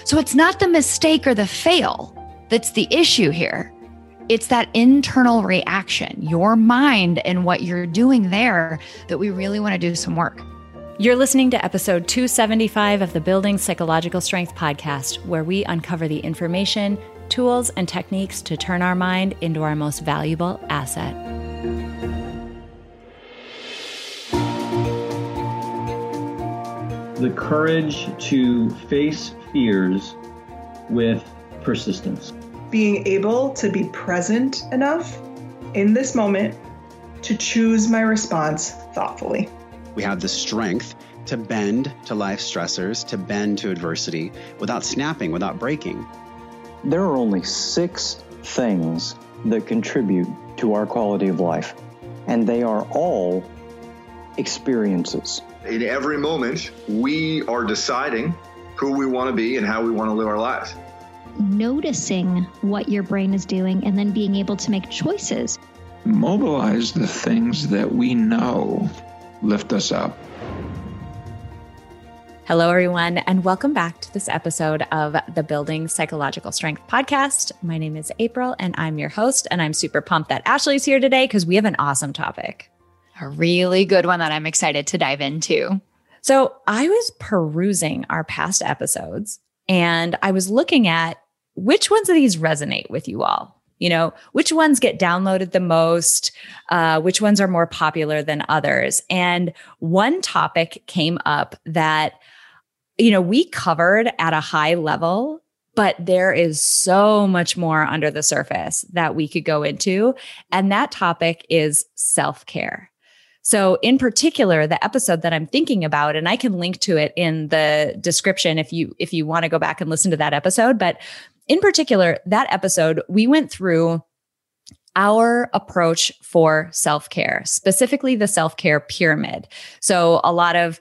So it's not the mistake or the fail that's the issue here. It's that internal reaction, your mind and what you're doing there, that we really want to do some work. You're listening to episode 275 of the Building Psychological Strength podcast, where we uncover the information, tools, and techniques to turn our mind into our most valuable asset. The courage to face fears with persistence. Being able to be present enough in this moment to choose my response thoughtfully. We have the strength to bend to life stressors, to bend to adversity without snapping, without breaking. There are only 6 things that contribute to our quality of life, and they are all experiences. In every moment, we are deciding who we want to be and how we want to live our lives. Noticing what your brain is doing and then being able to make choices. Mobilize the things that we know lift us up. Hello, everyone, and welcome back to this episode of the Building Psychological Strength podcast. My name is April, and I'm your host, and I'm super pumped that Ashley's here today because we have an awesome topic. A really good one that I'm excited to dive into. So I was perusing our past episodes, and I was looking at which ones of these resonate with you all. You know, which ones get downloaded the most, which ones are more popular than others. And one topic came up that, we covered at a high level, but there is so much more under the surface that we could go into. And that topic is self-care. So in particular, the episode that I'm thinking about, and I can link to it in the description if you want to go back and listen to that episode. But in particular, that episode, we went through our approach for self-care, specifically the self-care pyramid. So a lot of,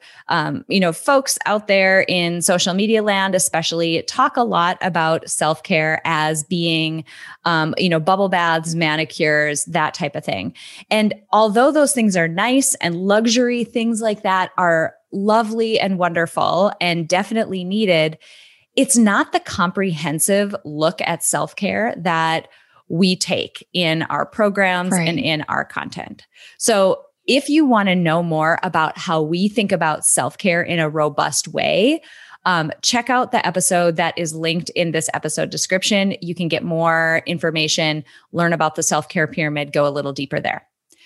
folks out there in social media land, especially, talk a lot about self-care as being, bubble baths, manicures, that type of thing. And although those things are nice and luxury, things like that are lovely and wonderful and definitely needed, it's not the comprehensive look at self-care that we take in our programs and in our content. So if you want to know more about how we think about self-care in a robust way, check out the episode that is linked in this episode description. You can get more information, learn about the self-care pyramid, go a little deeper there.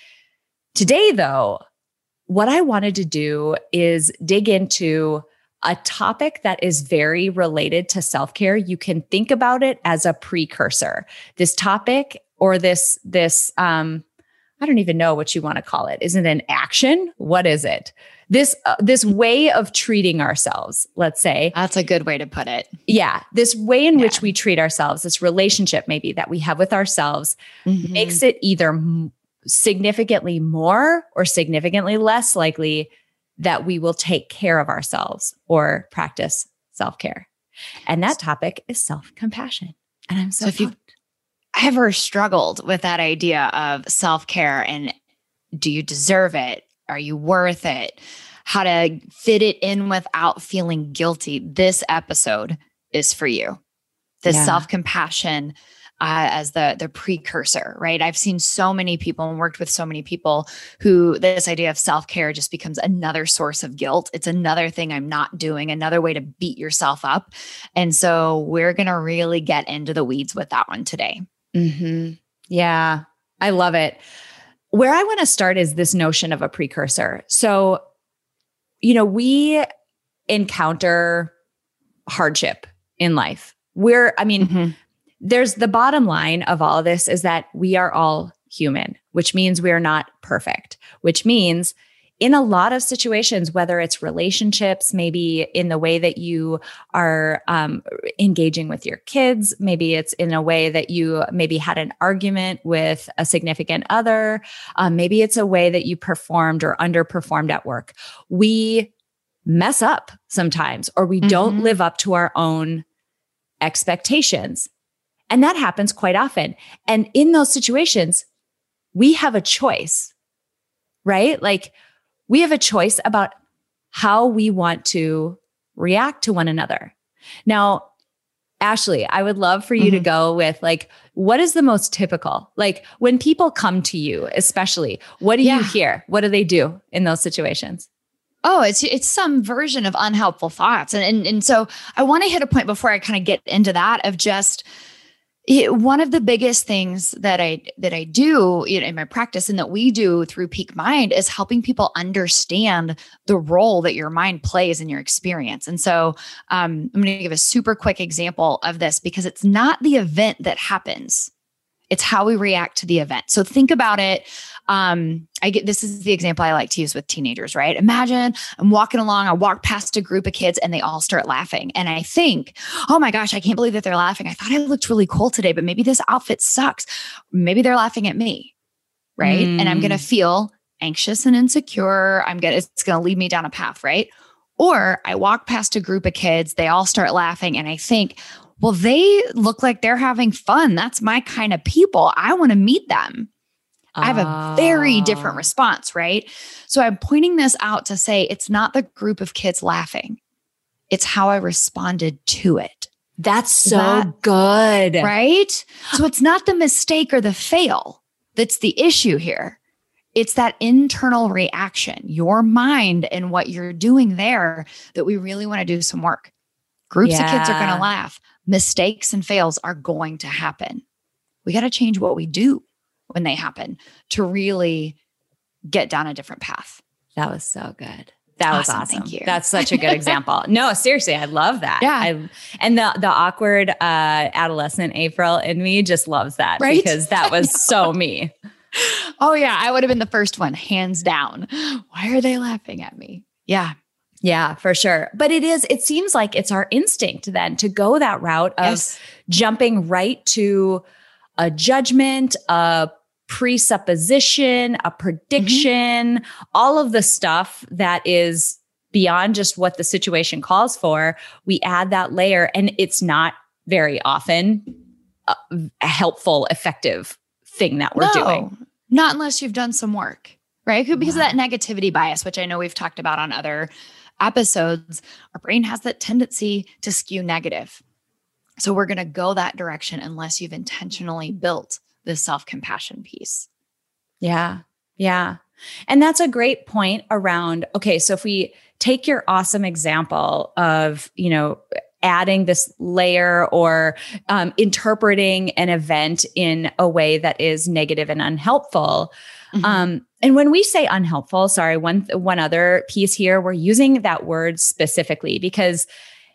Today, though, what I wanted to do is dig into a topic that is very related to self-care. You can think about it as a precursor. This topic or this, I don't even know what you want to call it. Is it an action? What is it? This way of treating ourselves, let's say. That's a good way to put it. Yeah. This way in which we treat ourselves, this relationship maybe that we have with ourselves, makes it either significantly more or significantly less likely that we will take care of ourselves or practice self-care. And that topic is self-compassion. And I'm so if you've ever struggled with that idea of self-care and do you deserve it? Are you worth it? How to fit it in without feeling guilty, this episode is for you. This self-compassion as the precursor, right? I've seen so many people and worked with so many people who this idea of self-care just becomes another source of guilt. It's another thing I'm not doing, another way to beat yourself up. And so we're going to really get into the weeds with that one today. Yeah, I love it. Where I want to start is this notion of a precursor. So, we encounter hardship in life. There's the bottom line of all of this is that we are all human, which means we are not perfect, which means in a lot of situations, whether it's relationships, maybe in the way that you are engaging with your kids, maybe it's in a way that you maybe had an argument with a significant other, maybe it's a way that you performed or underperformed at work. We mess up sometimes, or we don't live up to our own expectations. And that happens quite often. And in those situations, we have a choice, right? Like we have a choice about how we want to react to one another. Now, Ashley, I would love for you to go with like, what is the most typical? Like when people come to you, especially, what do you hear? What do they do in those situations? Oh, it's some version of unhelpful thoughts. And so I want to hit a point before I kind of get into that of just one of the biggest things that I do in my practice and that we do through Peak Mind is helping people understand the role that your mind plays in your experience. And so I'm going to give a super quick example of this because it's not the event that happens. It's how we react to the event. So think about it. This is the example I like to use with teenagers, right? Imagine I'm walking along, I walk past a group of kids and they all start laughing. And I think, oh my gosh, I can't believe that they're laughing. I thought I looked really cool today, but maybe this outfit sucks. Maybe they're laughing at me, right? And I'm going to feel anxious and insecure. It's going to lead me down a path, right? Or I walk past a group of kids, they all start laughing and I think, well, they look like they're having fun. That's my kind of people. I want to meet them. I have a very different response, right? So I'm pointing this out to say it's not the group of kids laughing. It's how I responded to it. That's so good. Right? So it's not the mistake or the fail that's the issue here. It's that internal reaction, your mind and what you're doing there that we really want to do some work. Groups of kids are going to laugh. Mistakes and fails are going to happen. We got to change what we do when they happen to really get down a different path. That was so good. That was awesome. Thank you. That's such a good example. No, seriously, I love that. Yeah. And the awkward adolescent April in me just loves that, right? Because that was so me. Oh yeah. I would have been the first one, hands down. Why are they laughing at me? Yeah. Yeah, for sure. But it seems like it's our instinct then to go that route of jumping right to a judgment, a presupposition, a prediction, all of the stuff that is beyond just what the situation calls for. We add that layer and it's not very often a helpful, effective thing that we're doing. Not unless you've done some work, right? Because of that negativity bias, which I know we've talked about on other episodes, our brain has that tendency to skew negative. So we're going to go that direction unless you've intentionally built this self-compassion piece. Yeah. Yeah. And that's a great point around, okay, so if we take your awesome example of, adding this layer or interpreting an event in a way that is negative and unhelpful. And when we say unhelpful, sorry, one other piece here, we're using that word specifically because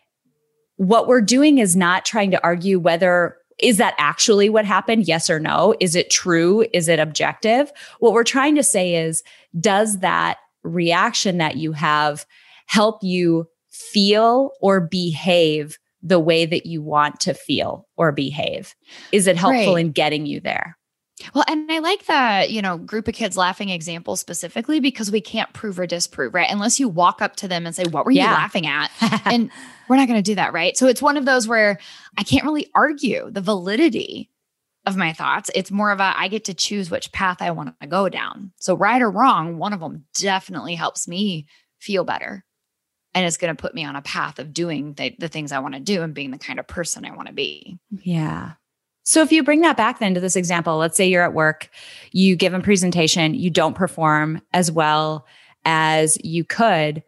what we're doing is not trying to argue whether is that actually what happened? Yes or no? Is it true? Is it objective? What we're trying to say is, does that reaction that you have help you feel or behave the way that you want to feel or behave? Is it helpful in getting you there? Well, and I like that, group of kids laughing example specifically because we can't prove or disprove, right? Unless you walk up to them and say, what were you laughing at? And we're not going to do that, right? So it's one of those where I can't really argue the validity of my thoughts. It's more of I get to choose which path I want to go down. So right or wrong, one of them definitely helps me feel better. And it's going to put me on a path of doing the things I want to do and being the kind of person I want to be. Yeah. So if you bring that back then to this example, let's say you're at work, you give a presentation, you don't perform as well as you could.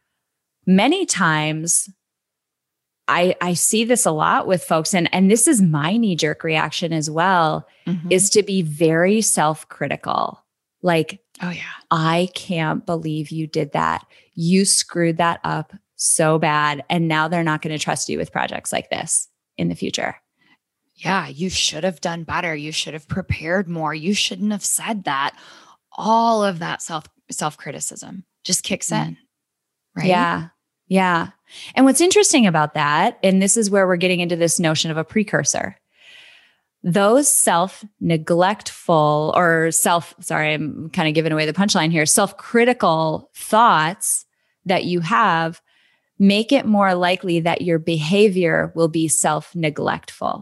Many times I see this a lot with folks, and this is my knee-jerk reaction as well, is to be very self-critical. Like, oh yeah, I can't believe you did that. You screwed that up so bad. And now they're not going to trust you with projects like this in the future. Yeah, you should have done better. You should have prepared more. You shouldn't have said that. All of that self-criticism just kicks in, right? Yeah. Yeah. And what's interesting about that, and this is where we're getting into this notion of a precursor, those self-neglectful or I'm kind of giving away the punchline here, self-critical thoughts that you have make it more likely that your behavior will be self-neglectful.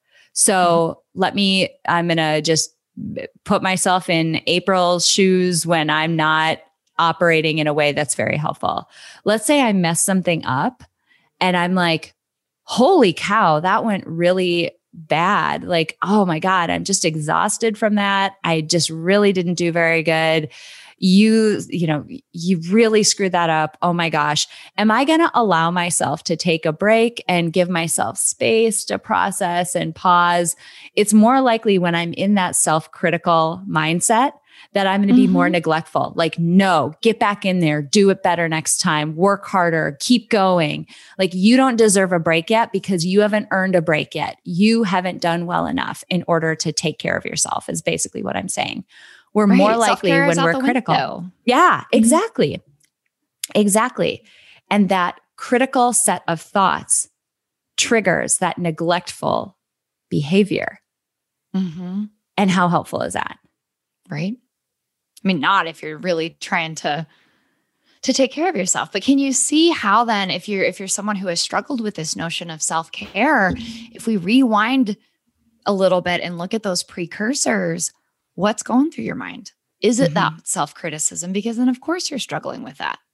So I'm going to just put myself in April's shoes when I'm not operating in a way that's very helpful. Let's say I mess something up and I'm like, holy cow, that went really bad. Like, oh my God, I'm just exhausted from that. I just really didn't do very good. You really screwed that up. Oh my gosh. Am I going to allow myself to take a break and give myself space to process and pause? It's more likely when I'm in that self-critical mindset that I'm going to be more neglectful. Like, no, get back in there, do it better next time, work harder, keep going. Like, you don't deserve a break yet because you haven't earned a break yet. You haven't done well enough in order to take care of yourself, is basically what I'm saying. We're more likely when we're critical. Window. Yeah, exactly. Exactly. And that critical set of thoughts triggers that neglectful behavior. And how helpful is that? Right? I mean, not if you're really trying to take care of yourself, but can you see how then, if you're someone who has struggled with this notion of self-care, if we rewind a little bit and look at those precursors, what's going through your mind? Is it that self-criticism? Because then of course you're struggling with that.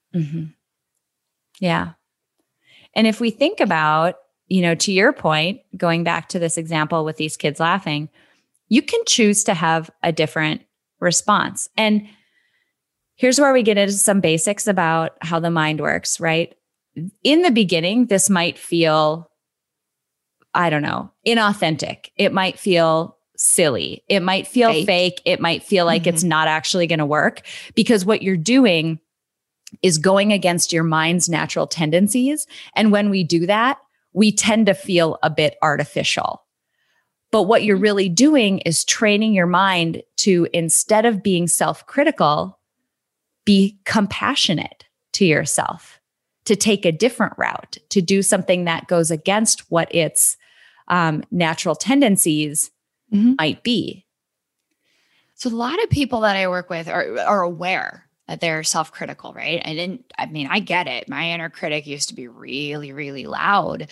Yeah. And if we think about, to your point, going back to this example with these kids laughing, you can choose to have a different response. And here's where we get into some basics about how the mind works, right? In the beginning, this might feel, I don't know, inauthentic. It might feel silly. It might feel fake. It might feel like it's not actually going to work, because what you're doing is going against your mind's natural tendencies. And when we do that, we tend to feel a bit artificial. But what you're really doing is training your mind to, instead of being self-critical, be compassionate to yourself, to take a different route, to do something that goes against what its natural tendencies might be. So a lot of people that I work with are aware that they're self-critical, right? I get it. My inner critic used to be really, really loud.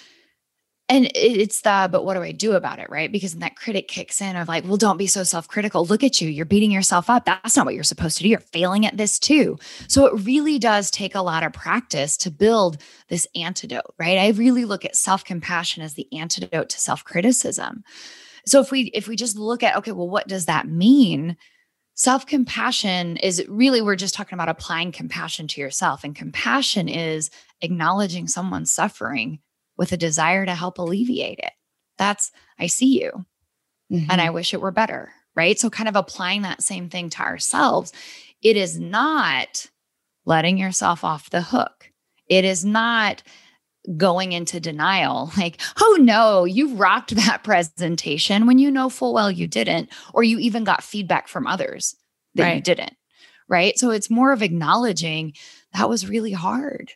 And but what do I do about it, right? Because then that critic kicks in of like, well, don't be so self-critical. Look at you. You're beating yourself up. That's not what you're supposed to do. You're failing at this too. So it really does take a lot of practice to build this antidote, right? I really look at self-compassion as the antidote to self-criticism. So if we just look at, okay, well, what does that mean? Self-compassion is really, we're just talking about applying compassion to yourself. And compassion is acknowledging someone's suffering with a desire to help alleviate it. That's, I see you and I wish it were better, right? So kind of applying that same thing to ourselves. It is not letting yourself off the hook. It is not going into denial, like, oh no, you rocked that presentation when you know full well you didn't, or you even got feedback from others that you didn't, right? So it's more of acknowledging that was really hard.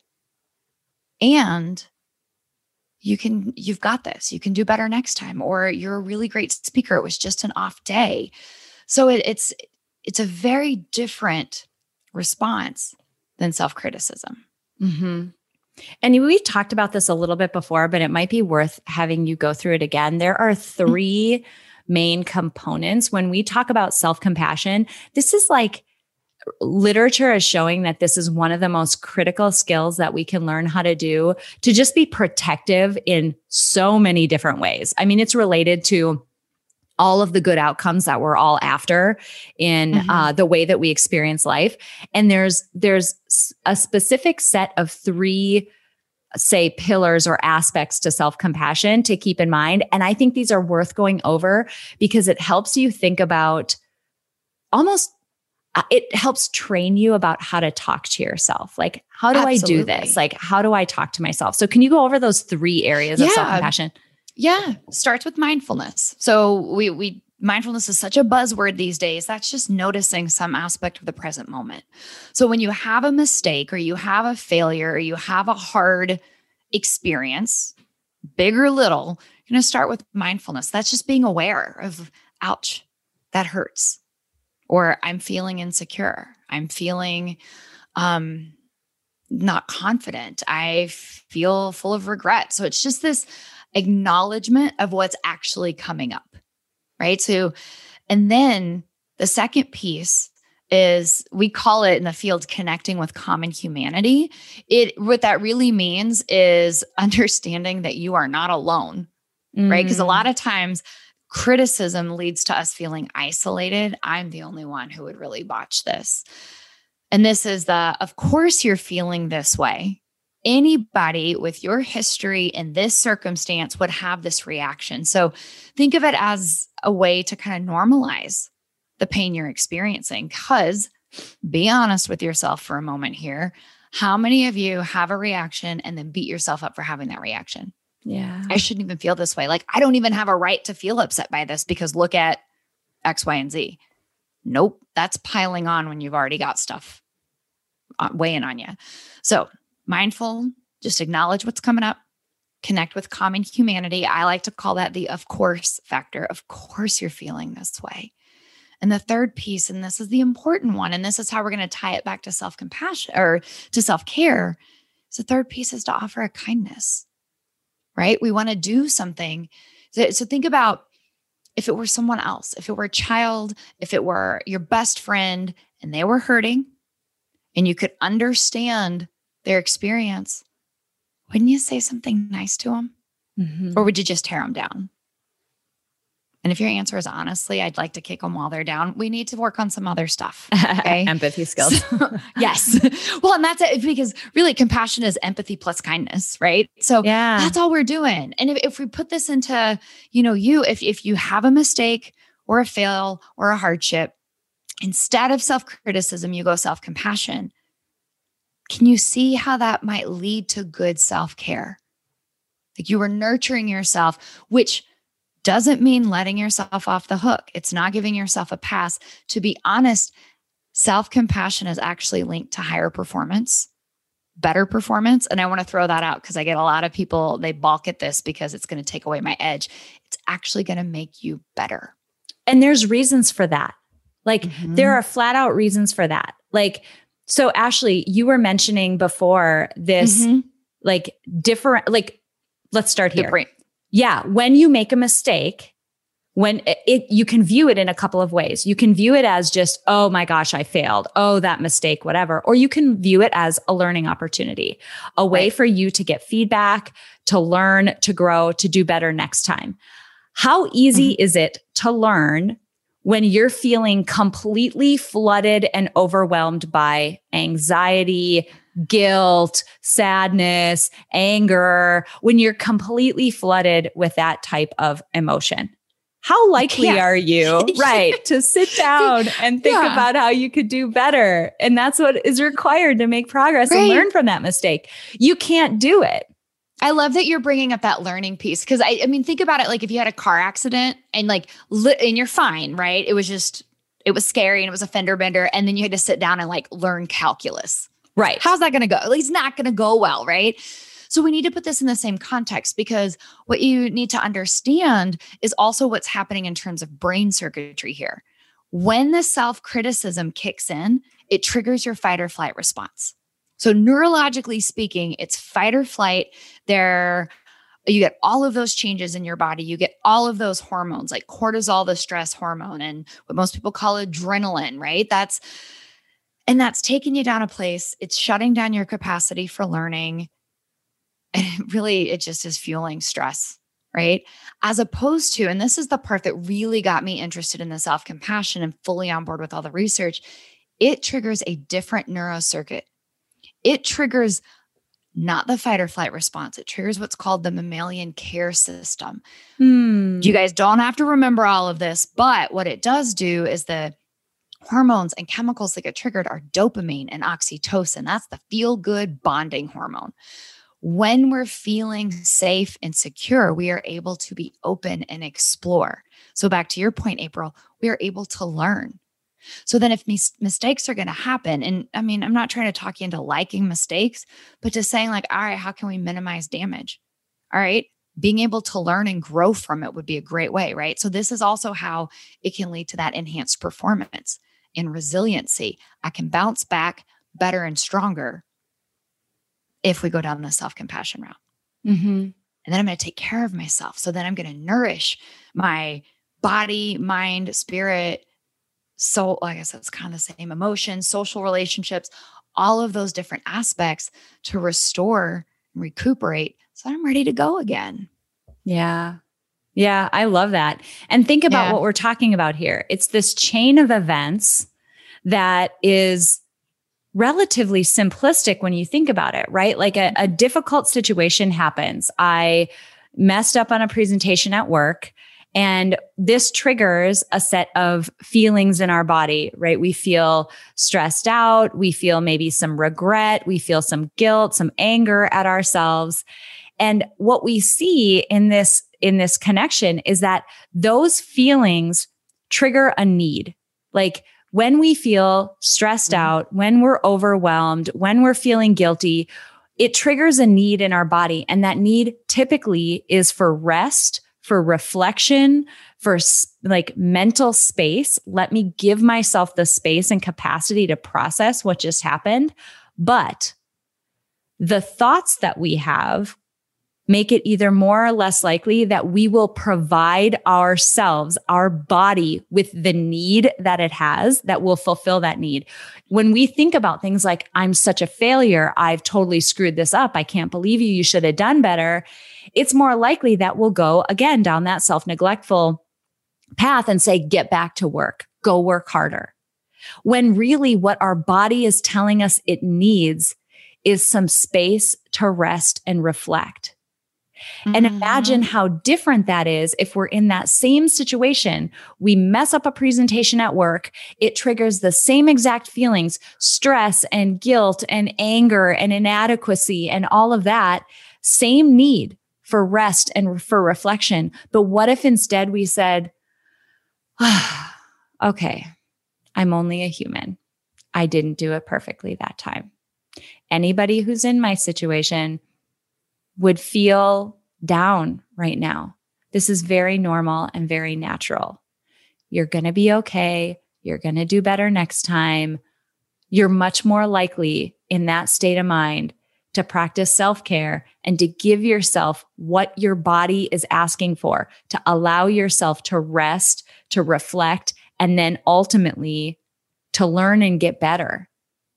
And you've got this, you can do better next time, or you're a really great speaker. It was just an off day. So it's a very different response than self-criticism. And we've talked about this a little bit before, but it might be worth having you go through it again. There are three main components. When we talk about self-compassion, this is like, literature is showing that this is one of the most critical skills that we can learn how to do to just be protective in so many different ways. I mean, it's related to all of the good outcomes that we're all after in the way that we experience life. And there's a specific set of three, say, pillars or aspects to self-compassion to keep in mind. And I think these are worth going over because it helps you think about it helps train you about how to talk to yourself. Like, how do I do this? Like, how do I talk to myself? So can you go over those three areas of self-compassion? Yeah. Starts with mindfulness. So mindfulness is such a buzzword these days. That's just noticing some aspect of the present moment. So when you have a mistake or you have a failure or you have a hard experience, big or little, you're going to start with mindfulness. That's just being aware of, ouch, that hurts. Or I'm feeling insecure. I'm feeling not confident. I feel full of regret. So it's just this acknowledgement of what's actually coming up, right? So, and then the second piece is we call it in the field connecting with common humanity. What that really means is understanding that you are not alone, right? Because a lot of times criticism leads to us feeling isolated. I'm the only one who would really botch this. And this is of course you're feeling this way. Anybody with your history in this circumstance would have this reaction. So think of it as a way to kind of normalize the pain you're experiencing. Because be honest with yourself for a moment here. How many of you have a reaction and then beat yourself up for having that reaction? Yeah. I shouldn't even feel this way. Like, I don't even have a right to feel upset by this because look at X, Y, and Z. Nope. That's piling on when you've already got stuff weighing on you. So mindful, just acknowledge what's coming up, connect with common humanity. I like to call that the of course factor. Of course you're feeling this way. And the third piece, and this is the important one, and this is how we're going to tie it back to self-compassion or to self-care. So the third piece is to offer a kindness, right? We want to do something. So think about if it were someone else, if it were a child, if it were your best friend and they were hurting and you could understand their experience, wouldn't you say something nice to them? Mm-hmm. Or would you just tear them down? And if your answer is honestly, I'd like to kick them while they're down, we need to work on some other stuff. Okay? Empathy skills. Yes. Well, and that's it, because really compassion is empathy plus kindness, right? So that's all we're doing. And if we put this into, if you have a mistake or a fail or a hardship, instead of self-criticism, you go self-compassion. Can you see how that might lead to good self-care? Like you are nurturing yourself, which doesn't mean letting yourself off the hook. It's not giving yourself a pass. To be honest, self-compassion is actually linked to higher performance, better performance. And I want to throw that out because I get a lot of people, they balk at this because it's going to take away my edge. It's actually going to make you better. And there's reasons for that. Like there are flat out reasons for that. Like, so Ashley, you were mentioning before this, like different, like, let's start here. Yeah. When you make a mistake, you can view it in a couple of ways. You can view it as just, oh my gosh, I failed. Oh, that mistake, whatever. Or you can view it as a learning opportunity, a way for you to get feedback, to learn, to grow, to do better next time. How easy is it to learn when you're feeling completely flooded and overwhelmed by anxiety, guilt, sadness, anger, when you're completely flooded with that type of emotion? How likely are you, to sit down and think about how you could do better? And that's what is required to make progress and learn from that mistake. You can't do it. I love that you're bringing up that learning piece. Because I mean, think about it. Like if you had a car accident and and you're fine, right? It was scary and it was a fender bender. And then you had to sit down and learn calculus. Right. How's that going to go? It's not going to go well, right? So we need to put this in the same context, because what you need to understand is also what's happening in terms of brain circuitry here. When the self-criticism kicks in, it triggers your fight or flight response. So neurologically speaking, it's fight or flight. You get all of those changes in your body. You get all of those hormones like cortisol, the stress hormone, and what most people call adrenaline, right? That's taking you down a place. It's shutting down your capacity for learning. And it just is fueling stress, right? As opposed to, and this is the part that really got me interested in the self-compassion and fully on board with all the research, it triggers a different neurocircuit. It triggers not the fight or flight response. It triggers what's called the mammalian care system. You guys don't have to remember all of this, but what it does do is the hormones and chemicals that get triggered are dopamine and oxytocin. That's the feel-good bonding hormone. When we're feeling safe and secure, we are able to be open and explore. So back to your point, April, we are able to learn. So then if mistakes are going to happen, and I mean, I'm not trying to talk you into liking mistakes, but just saying all right, how can we minimize damage? All right. Being able to learn and grow from it would be a great way, right? So this is also how it can lead to that enhanced performance and resiliency. I can bounce back better and stronger if we go down the self-compassion route. And then I'm going to take care of myself. So then I'm going to nourish my body, mind, spirit, So I guess that's kind of the same emotions, social relationships, all of those different aspects to restore and recuperate. So I'm ready to go again. Yeah. Yeah. I love that. And think about what we're talking about here. It's this chain of events that is relatively simplistic when you think about it, right? Like a difficult situation happens. I messed up on a presentation at work, and this triggers a set of feelings in our body, right? We feel stressed out. We feel maybe some regret. We feel some guilt, some anger at ourselves. And what we see in this connection is that those feelings trigger a need. Like when we feel stressed out, when we're overwhelmed, when we're feeling guilty, it triggers a need in our body. And that need typically is for rest, for reflection, for like mental space. Let me give myself the space and capacity to process what just happened. But the thoughts that we have make it either more or less likely that we will provide ourselves, our body, with the need that it has that will fulfill that need. When we think about things like, I'm such a failure, I've totally screwed this up, I can't believe you should have done better, it's more likely that we'll go again down that self-neglectful path and say, get back to work, go work harder. When really what our body is telling us it needs is some space to rest and reflect. And imagine how different that is if we're in that same situation. We mess up a presentation at work. It triggers the same exact feelings, stress and guilt and anger and inadequacy and all of that. Same need for rest and for reflection. But what if instead we said, okay, I'm only a human. I didn't do it perfectly that time. Anybody who's in my situation would feel down right now. This is very normal and very natural. You're going to be okay. You're going to do better next time. You're much more likely in that state of mind to practice self-care and to give yourself what your body is asking for, to allow yourself to rest, to reflect, and then ultimately to learn and get better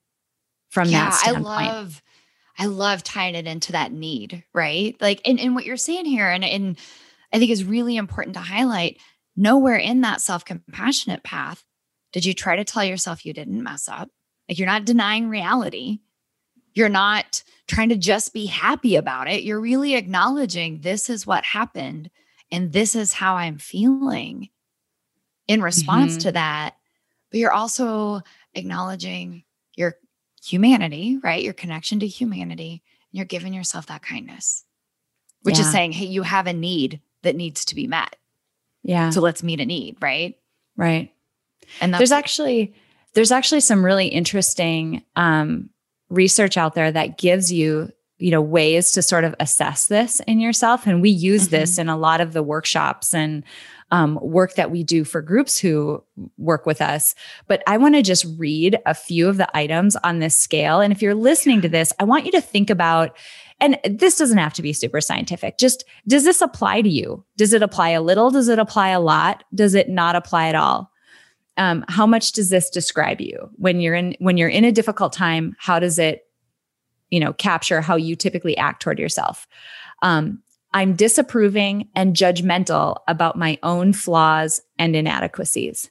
from that standpoint. I love tying it into that need, right? Like, and what you're saying here, and I think is really important to highlight, nowhere in that self-compassionate path did you try to tell yourself you didn't mess up. Like, you're not denying reality. You're not trying to just be happy about it. You're really acknowledging this is what happened and this is how I'm feeling in response to that. But you're also acknowledging your humanity, right? Your connection to humanity. And you're giving yourself that kindness, which is saying, hey, you have a need that needs to be met. Yeah. So let's meet a need, right? Right. And there's actually some really interesting research out there that gives you ways to sort of assess this in yourself. And we use this in a lot of the workshops and work that we do for groups who work with us. But I want to just read a few of the items on this scale. And if you're listening to this, I want you to think about, and this doesn't have to be super scientific, just, does this apply to you? Does it apply a little? Does it apply a lot? Does it not apply at all? How much does this describe you when you're in a difficult time? How does it, capture how you typically act toward yourself? I'm disapproving and judgmental about my own flaws and inadequacies.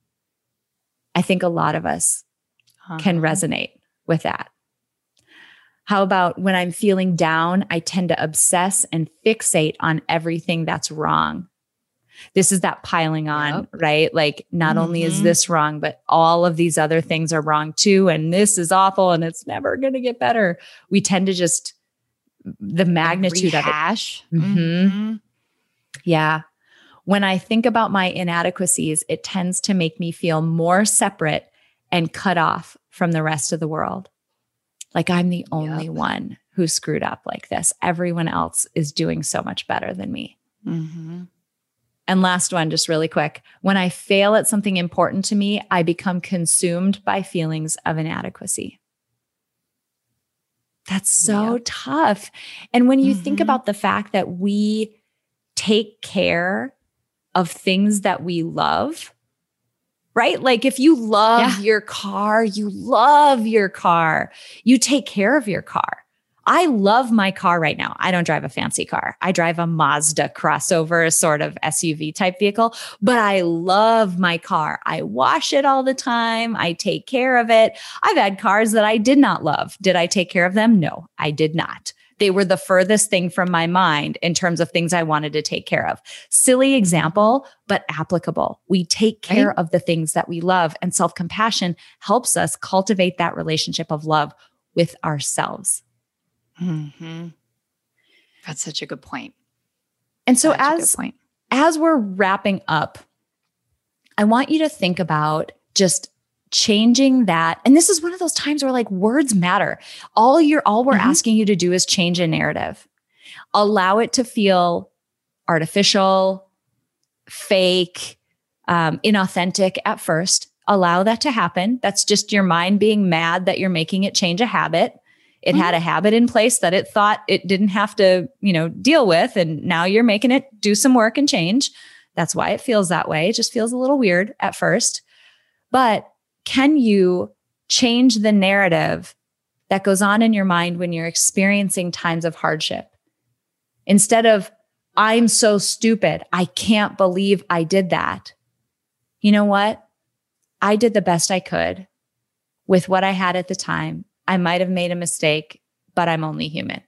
I think a lot of us can resonate with that. How about when I'm feeling down, I tend to obsess and fixate on everything that's wrong. This is that piling on, right? Like, not only is this wrong, but all of these other things are wrong too. And this is awful and it's never going to get better. We tend to just, the magnitude of it. Yeah. When I think about my inadequacies, it tends to make me feel more separate and cut off from the rest of the world. Like I'm the only one who screwed up like this. Everyone else is doing so much better than me. And last one, just really quick. When I fail at something important to me, I become consumed by feelings of inadequacy. That's so tough. And when you think about the fact that we take care of things that we love, right? Like if you love your car, you love your car, you take care of your car. I love my car right now. I don't drive a fancy car. I drive a Mazda crossover, sort of SUV type vehicle, but I love my car. I wash it all the time. I take care of it. I've had cars that I did not love. Did I take care of them? No, I did not. They were the furthest thing from my mind in terms of things I wanted to take care of. Silly example, but applicable. We take care of the things that we love, and self-compassion helps us cultivate that relationship of love with ourselves. Mm-hmm. That's such a good point. And so as we're wrapping up, I want you to think about just changing that. And this is one of those times where like words matter. All we're asking you to do is change a narrative. Allow it to feel artificial, fake, inauthentic at first. Allow that to happen. That's just your mind being mad that you're making it change a habit. It had a habit in place that it thought it didn't have to, deal with. And now you're making it do some work and change. That's why it feels that way. It just feels a little weird at first. But can you change the narrative that goes on in your mind when you're experiencing times of hardship? Instead of, I'm so stupid, I can't believe I did that. You know what? I did the best I could with what I had at the time. I might have made a mistake, but I'm only human.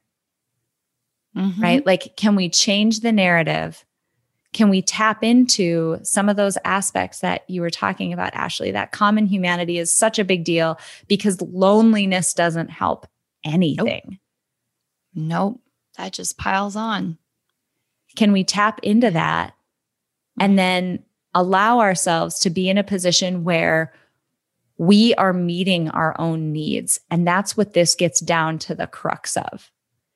Right? Like, can we change the narrative? Can we tap into some of those aspects that you were talking about, Ashley? That common humanity is such a big deal because loneliness doesn't help anything. Nope. That just piles on. Can we tap into that and then allow ourselves to be in a position where we are meeting our own needs? And that's what this gets down to the crux of.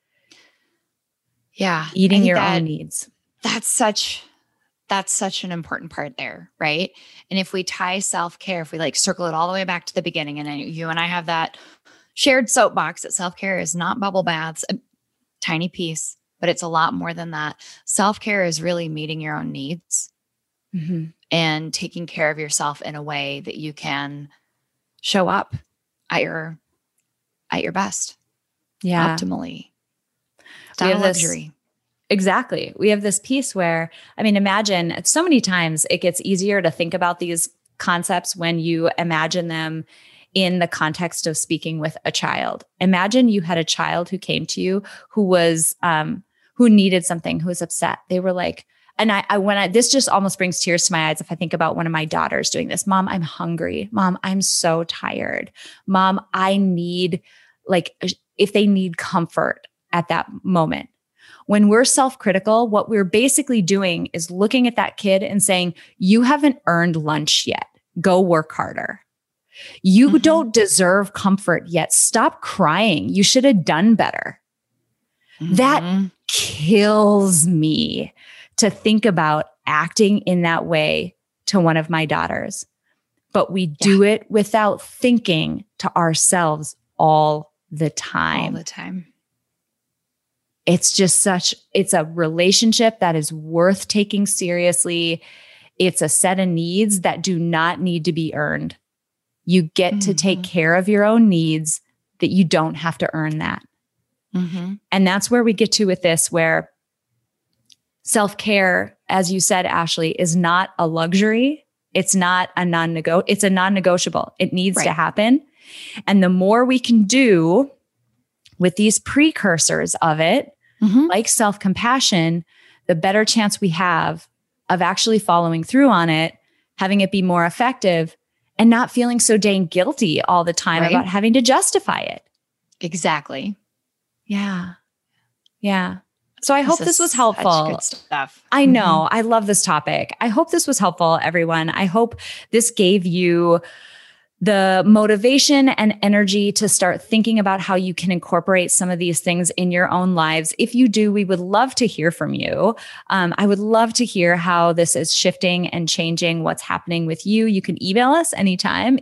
Yeah. Eating your own needs. That's such an important part there, right? And if we tie self-care, if we like circle it all the way back to the beginning, and you and I have that shared soapbox that self-care is not bubble baths, a tiny piece, but it's a lot more than that. Self-care is really meeting your own needs and taking care of yourself in a way that you can show up at your best. Yeah. Optimally. It's not a luxury. Exactly. We have this piece where, imagine so many times it gets easier to think about these concepts when you imagine them in the context of speaking with a child. Imagine you had a child who came to you who was, who needed something, who was upset. They were like, this just almost brings tears to my eyes if I think about one of my daughters doing this. Mom, I'm hungry. Mom, I'm so tired. Mom, I need, if they need comfort at that moment. When we're self-critical, what we're basically doing is looking at that kid and saying, you haven't earned lunch yet. Go work harder. You don't deserve comfort yet. Stop crying. You should have done better. That kills me to think about acting in that way to one of my daughters. But we do it without thinking to ourselves all the time. All the time. It's just it's a relationship that is worth taking seriously. It's a set of needs that do not need to be earned. You get to take care of your own needs, that you don't have to earn that. And that's where we get to with this, where self-care, as you said, Ashley, is not a luxury. It's not a it's a non-negotiable. It needs to happen. And the more we can do with these precursors of it, like self-compassion, the better chance we have of actually following through on it, having it be more effective, and not feeling so dang guilty all the time about having to justify it. Exactly. Yeah. Yeah. So I hope this was helpful. Good stuff. I know. I love this topic. I hope this was helpful, everyone. I hope this gave you the motivation and energy to start thinking about how you can incorporate some of these things in your own lives. If you do, we would love to hear from you. I would love to hear how this is shifting and changing what's happening with you. You can email us anytime,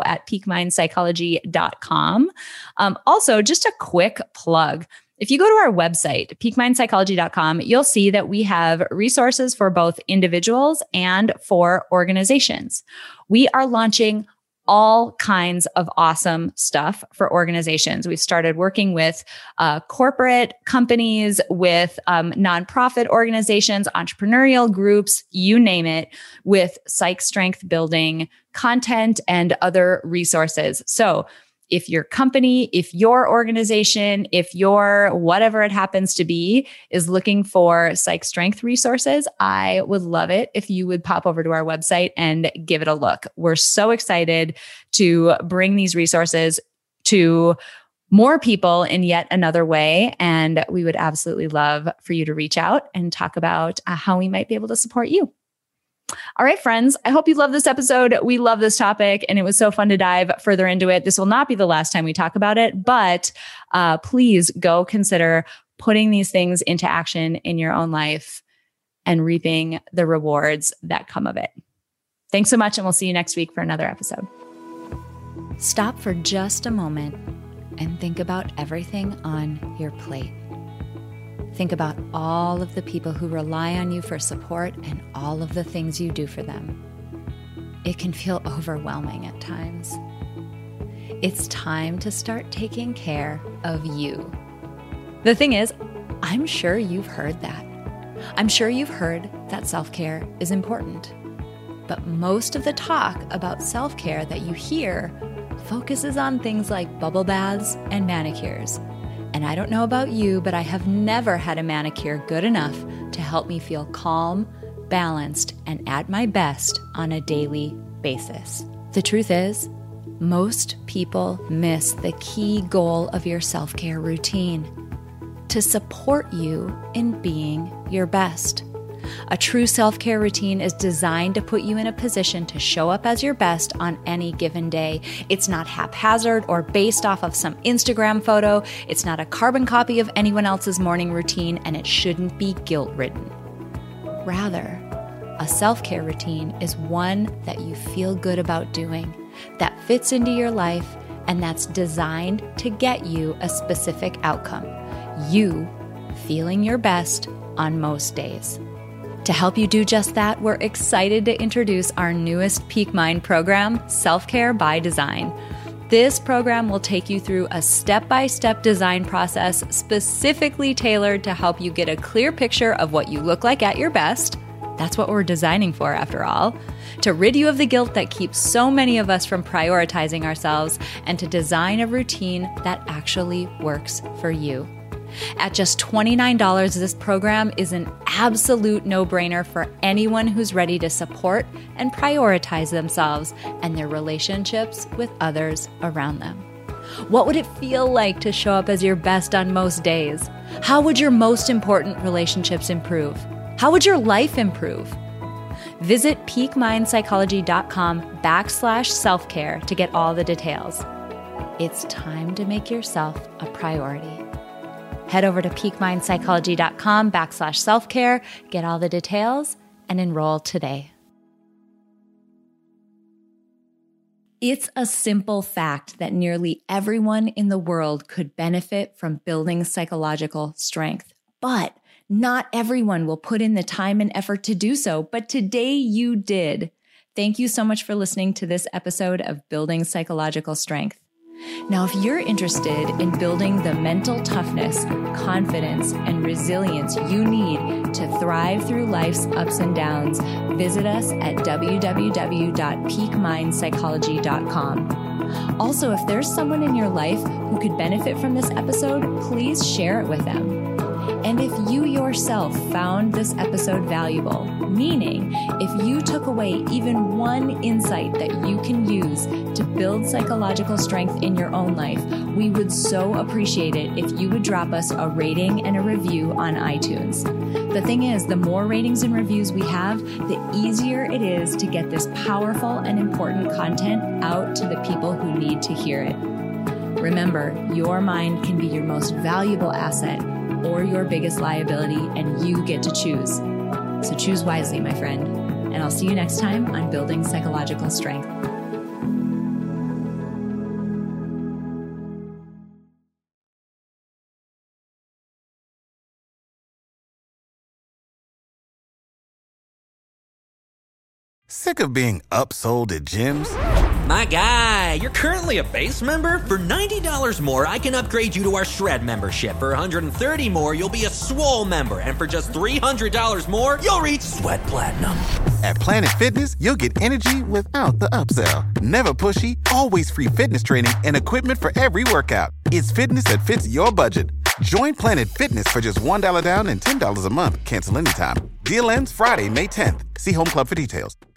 info@peakmindpsychology.com. Also, just a quick plug. If you go to our website, peakmindpsychology.com, you'll see that we have resources for both individuals and for organizations. We are launching all kinds of awesome stuff for organizations. We've started working with corporate companies, with nonprofit organizations, entrepreneurial groups, you name it, with psych strength building content and other resources. So if your company, if your organization, if your whatever it happens to be is looking for psych strength resources, I would love it if you would pop over to our website and give it a look. We're so excited to bring these resources to more people in yet another way. And we would absolutely love for you to reach out and talk about how we might be able to support you. All right, friends, I hope you love this episode. We love this topic, and it was so fun to dive further into it. This will not be the last time we talk about it, but please go consider putting these things into action in your own life and reaping the rewards that come of it. Thanks so much, and we'll see you next week for another episode. Stop for just a moment and think about everything on your plate. Think about all of the people who rely on you for support and all of the things you do for them. It can feel overwhelming at times. It's time to start taking care of you. The thing is, I'm sure you've heard that. I'm sure you've heard that self-care is important. But most of the talk about self-care that you hear focuses on things like bubble baths and manicures. And I don't know about you, but I have never had a manicure good enough to help me feel calm, balanced, and at my best on a daily basis. The truth is, most people miss the key goal of your self-care routine: to support you in being your best. A true self-care routine is designed to put you in a position to show up as your best on any given day. It's not haphazard or based off of some Instagram photo. It's not a carbon copy of anyone else's morning routine, and it shouldn't be guilt-ridden. Rather, a self-care routine is one that you feel good about doing, that fits into your life, and that's designed to get you a specific outcome: you feeling your best on most days. To help you do just that, we're excited to introduce our newest Peak Mind program, Self-Care by Design. This program will take you through a step-by-step design process specifically tailored to help you get a clear picture of what you look like at your best. That's what we're designing for, after all. To rid you of the guilt that keeps so many of us from prioritizing ourselves, and to design a routine that actually works for you. At just $29, this program is an absolute no-brainer for anyone who's ready to support and prioritize themselves and their relationships with others around them. What would it feel like to show up as your best on most days? How would your most important relationships improve? How would your life improve? Visit peakmindpsychology.com/self-care to get all the details. It's time to make yourself a priority. Head over to peakmindpsychology.com/self-care, get all the details, and enroll today. It's a simple fact that nearly everyone in the world could benefit from building psychological strength, but not everyone will put in the time and effort to do so. But today you did. Thank you so much for listening to this episode of Building Psychological Strength. Now, if you're interested in building the mental toughness, confidence, and resilience you need to thrive through life's ups and downs, visit us at www.peakmindpsychology.com. Also, if there's someone in your life who could benefit from this episode, please share it with them. And if you yourself found this episode valuable, meaning if you took away even one insight that you can use to build psychological strength in your own life, we would so appreciate it if you would drop us a rating and a review on iTunes. The thing is, the more ratings and reviews we have, the easier it is to get this powerful and important content out to the people who need to hear it. Remember, your mind can be your most valuable asset or your biggest liability, and you get to choose. So choose wisely, my friend. And I'll see you next time on Building Psychological Strength. Sick of being upsold at gyms? My guy, you're currently a base member? For $90 more, I can upgrade you to our Shred membership. For $130 more, you'll be a Swole member. And for just $300 more, you'll reach Sweat Platinum. At Planet Fitness, you'll get energy without the upsell. Never pushy, always free fitness training and equipment for every workout. It's fitness that fits your budget. Join Planet Fitness for just $1 down and $10 a month. Cancel anytime. Deal ends Friday, May 10th. See Home Club for details.